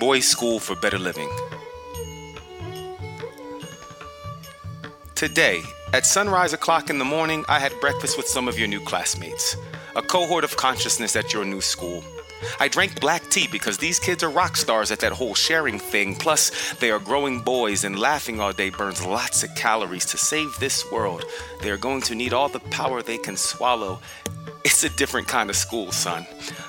boys' school for better living. Today, at sunrise o'clock in the morning, I had breakfast with some of your new classmates, a cohort of consciousness at your new school. I drank black tea because these kids are rock stars at that whole sharing thing. Plus, they are growing boys, and laughing all day burns lots of calories. To save this world, they are going to need all the power they can swallow. It's a different kind of school, son.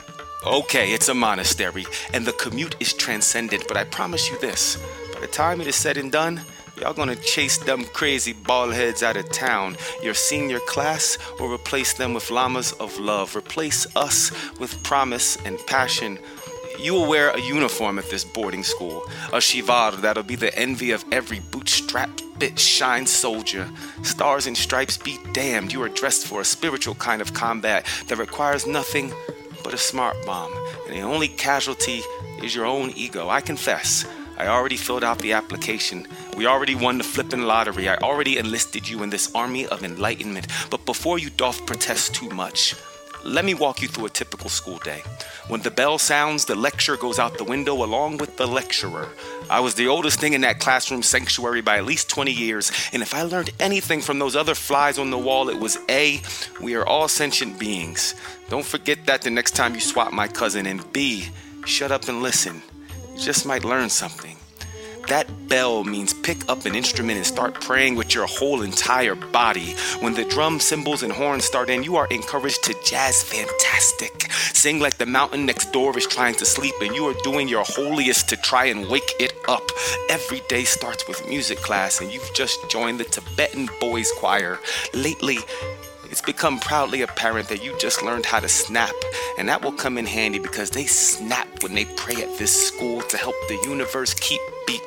Okay, it's a monastery, and the commute is transcendent, but I promise you this. By the time it is said and done, y'all gonna chase them crazy bald heads out of town. Your senior class will replace them with llamas of love. Replace us with promise and passion. You will wear a uniform at this boarding school. A shivar that'll be the envy of every bootstrapped bitch-shine soldier. Stars and stripes be damned. You are dressed for a spiritual kind of combat that requires nothing but a smart bomb. And the only casualty is your own ego. I confess, I already filled out the application. We already won the flippin' lottery. I already enlisted you in this army of enlightenment. But before you doth protest too much, let me walk you through a typical school day. When the bell sounds, the lecture goes out the window along with the lecturer. I was the oldest thing in that classroom sanctuary by at least 20 years, and if I learned anything from those other flies on the wall, it was A, we are all sentient beings. Don't forget that the next time you swap my cousin, and B, shut up and listen. You just might learn something. That bell means pick up an instrument and start praying with your whole entire body. When the drum, cymbals, and horns start in, you are encouraged to jazz fantastic. Sing like the mountain next door is trying to sleep, and you are doing your holiest to try and wake it up. Every day starts with music class, and you've just joined the Tibetan boys choir. Lately, it's become proudly apparent that you just learned how to snap, and that will come in handy because they snap when they pray at this school to help the universe keep beat.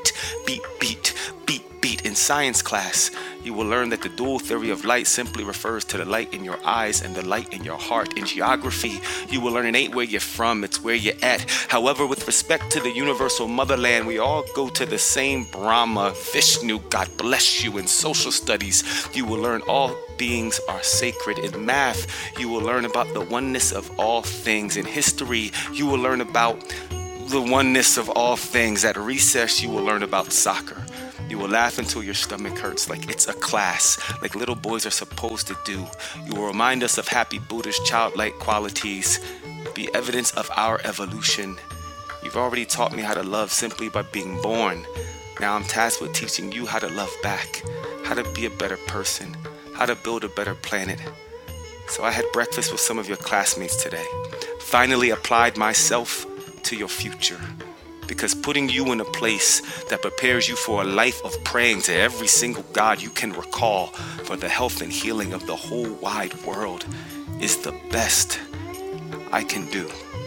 In science class, you will learn that the dual theory of light simply refers to the light in your eyes and the light in your heart. In geography, you will learn it ain't where you're from, it's where you're at. However, with respect to the universal motherland, we all go to the same Brahma, Vishnu, God bless you. In social studies, you will learn all beings are sacred. In math, you will learn about the oneness of all things. In history, you will learn about the oneness of all things. At recess, you will learn about soccer. You will laugh until your stomach hurts like it's a class, like little boys are supposed to do. You will remind us of Happy Buddha's childlike qualities, be evidence of our evolution. You've already taught me how to love simply by being born. Now I'm tasked with teaching you how to love back, how to be a better person, how to build a better planet. So I had breakfast with some of your classmates today. Finally applied myself to your future. Because putting you in a place that prepares you for a life of praying to every single God you can recall for the health and healing of the whole wide world is the best I can do.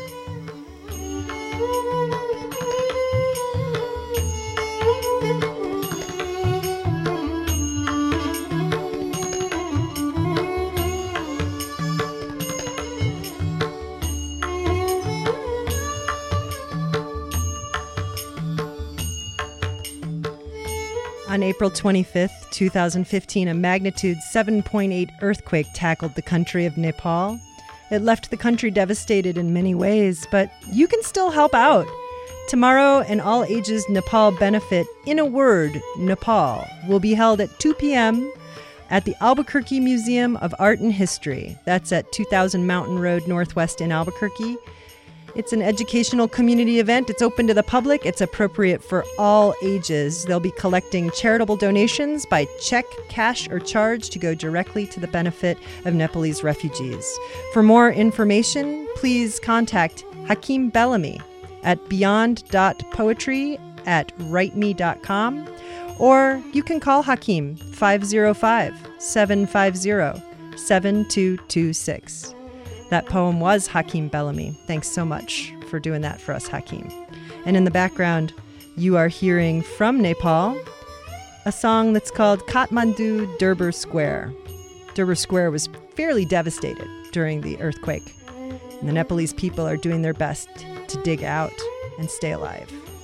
On April 25th, 2015, a magnitude 7.8 earthquake tackled the country of Nepal. It left the country devastated in many ways, but you can still help out. Tomorrow, an all-ages Nepal benefit, In a Word, Nepal, will be held at 2 p.m. at the Albuquerque Museum of Art and History. That's at 2000 Mountain Road Northwest in Albuquerque. It's an educational community event. It's open to the public. It's appropriate for all ages. They'll be collecting charitable donations by check, cash, or charge to go directly to the benefit of Nepalese refugees. For more information, please contact Hakeem Bellamy at beyond.poetry@writeme.com, or you can call Hakeem 505-750-7226. That poem was Hakeem Bellamy. Thanks so much for doing that for us, Hakeem. And in the background, you are hearing from Nepal a song that's called Kathmandu Durbar Square. Durbar Square was fairly devastated during the earthquake, and the Nepalese people are doing their best to dig out and stay alive.